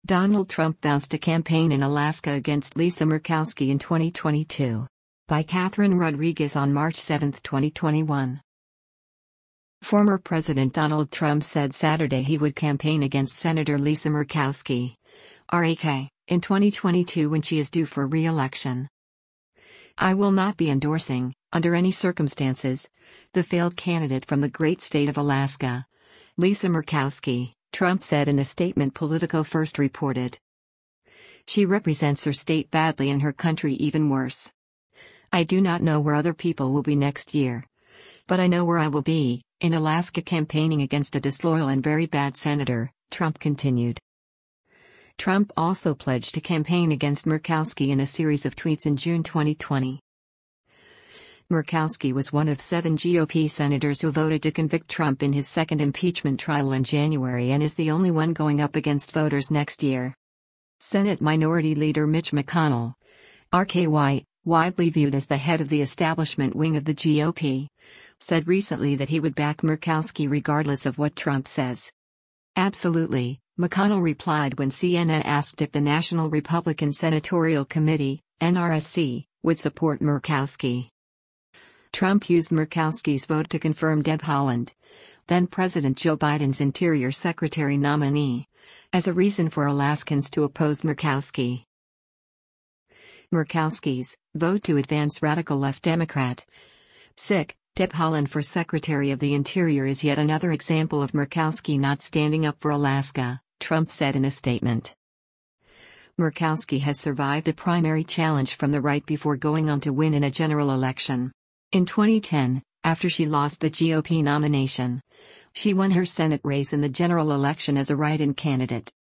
Donald Trump vows to campaign in Alaska against Lisa Murkowski in 2022. By Catherine Rodriguez on March 7, 2021. Former President Donald Trump said Saturday he would campaign against Senator Lisa Murkowski, RAK, in 2022 when she is due for re-election. "I will not be endorsing, under any circumstances, the failed candidate from the great state of Alaska, Lisa Murkowski," Trump said in a statement Politico first reported. "She represents her state badly and her country even worse. I do not know where other people will be next year. But I know where I will be, in Alaska campaigning against a disloyal and very bad senator," Trump continued. Trump also pledged to campaign against Murkowski in a series of tweets in June 2020. Murkowski was one of 7 GOP senators who voted to convict Trump in his second impeachment trial in January and is the only one going up against voters next year. Senate Minority Leader Mitch McConnell, RKY, widely viewed as the head of the establishment wing of the GOP, said recently that he would back Murkowski regardless of what Trump says. "Absolutely," McConnell replied when CNN asked if the National Republican Senatorial Committee, NRSC, would support Murkowski. Trump used Murkowski's vote to confirm Deb Haaland, then President Joe Biden's Interior Secretary nominee, as a reason for Alaskans to oppose Murkowski. Murkowski's vote to advance radical left Democrat Deb Haaland for Secretary of the Interior is yet another example of Murkowski not standing up for Alaska, Trump said in a statement. Murkowski has survived a primary challenge from the right before going on to win in a general election. In 2010, after she lost the GOP nomination, she won her Senate race in the general election as a write-in candidate.